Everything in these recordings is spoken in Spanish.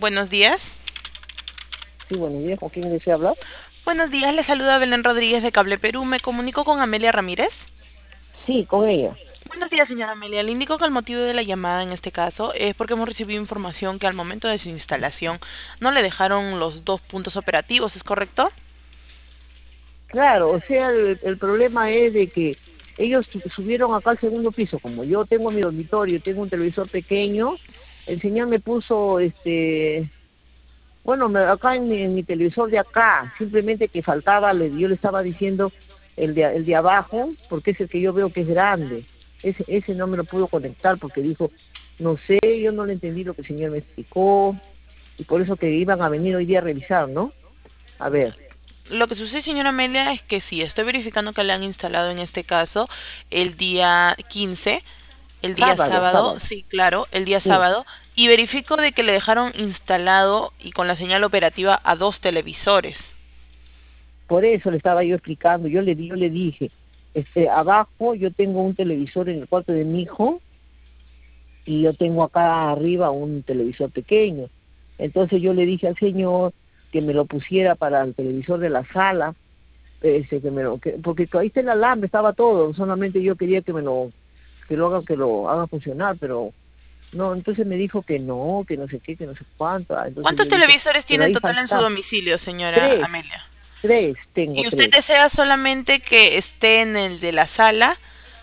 Buenos días. Sí, buenos días, ¿con quién desea hablar? Buenos días, le saluda Belén Rodríguez de Cable Perú. Me comunico con Amelia Ramírez. Sí, con ella. Buenos días, señora Amelia. Le indico que el motivo de la llamada en este caso es porque hemos recibido información que al momento de su instalación no le dejaron los dos puntos operativos, ¿es correcto? Claro, o sea, el problema es de que ellos subieron acá al segundo piso. Como yo tengo mi dormitorio, tengo un televisor pequeño, el señor me puso, bueno, acá en mi televisor de acá, simplemente que faltaba, yo le estaba diciendo el de abajo, porque es el que yo veo que es grande. Ese no me lo pudo conectar porque dijo, no sé, yo no le entendí lo que el señor me explicó, y por eso que iban a venir hoy día a revisar, ¿no? A ver. Lo que sucede, señora Amelia, es que sí, estoy verificando que le han instalado en este caso el día 15, el día Sábado, sábado, sábado. sí, claro, el día Sí, sábado, y verifico de que le dejaron instalado y con la señal operativa a dos televisores. por eso le estaba yo explicando. Yo le dije, abajo yo tengo un televisor en el cuarto de mi hijo y yo tengo acá arriba un televisor pequeño. Entonces yo le dije al señor que me lo pusiera para el televisor de la sala, porque ahí está el alambre, estaba todo, solamente yo quería que lo haga funcionar, pero no, entonces me dijo que no sé qué, que no sé cuánto. Entonces ¿Cuántos yo dije, televisores pero tiene en ahí total en su falta domicilio, señora tres, Amelia? tengo Y usted tres. desea solamente que esté en el de la sala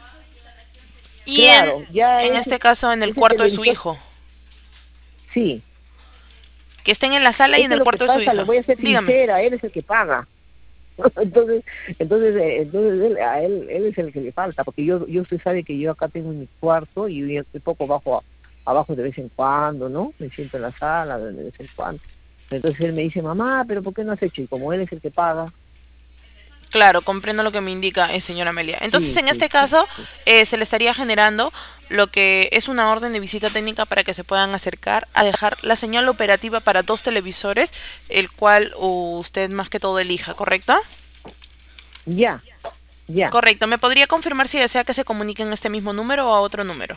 y Claro, ya en este caso, en el ese cuarto de su televisor, hijo. sí, Que estén en la sala y es en que el lo que cuarto de su pasa, le hija. voy a ser Dígame. sincera, él es el que paga. Entonces, a él es el que le falta, porque usted sabe que yo acá tengo mi cuarto y yo de poco bajo abajo de vez en cuando, ¿no? Me siento en la sala de vez en cuando. Entonces él me dice, mamá, pero ¿por qué no has hecho? Y como él es el que paga, Claro, comprendo lo que me indica, señora Amelia. Entonces, sí, en sí, este sí, caso, sí. se le estaría generando lo que es una orden de visita técnica para que se puedan acercar a dejar la señal operativa para dos televisores, el cual usted más que todo elija, ¿correcto? Ya, ya. Correcto. ¿Me podría confirmar si desea que se comunique en este mismo número o a otro número?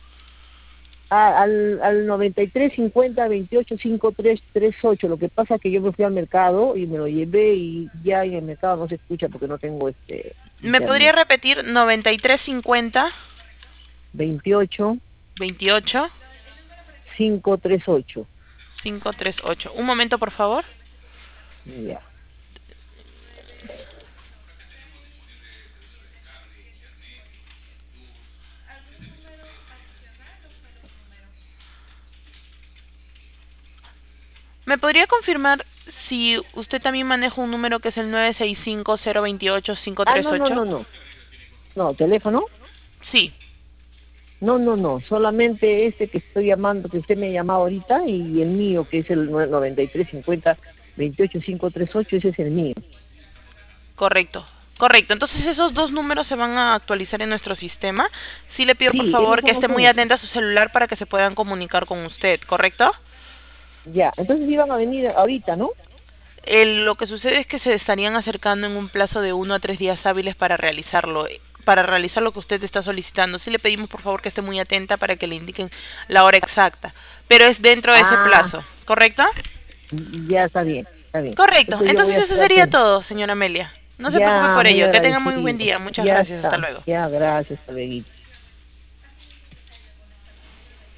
Al 93 50 28 5338. Lo que pasa es que yo me fui al mercado y me lo llevé y ya en el mercado no se escucha porque no tengo ¿Me podría internet. repetir 9350 28 28 538. 538? Un momento, por favor. Ya. ¿Me podría confirmar si usted también maneja un número que es el 965 Ah, tres no, no, ocho? no, no. No, teléfono. Sí. No, no, no. Solamente este que estoy llamando, que usted me ha llamado ahorita, y el mío, que es el 93 50 28 538. Ese es el mío. Correcto. Correcto. Entonces esos dos números se van a actualizar en nuestro sistema. Sí le pido por Sí, esos favor que son los esté muy únicos. atenta a su celular para que se puedan comunicar con usted, ¿correcto? Ya. Entonces iban a venir ahorita, ¿no? Lo que sucede es que se estarían acercando en un plazo de 1 a 3 días hábiles para realizarlo. Para realizar lo que usted está solicitando. Sí le pedimos por favor que esté muy atenta para que le indiquen la hora exacta. Pero es dentro de ese Ah, plazo, ¿correcto? ya está bien, está bien. Correcto. Entonces yo voy Entonces a eso estar sería atento. todo, señora Amelia. No se preocupe Ya, por muy ello. Que tenga muy buen agradecido. día. Muchas Ya gracias. Hasta está. luego. Ya, gracias, hasta luego.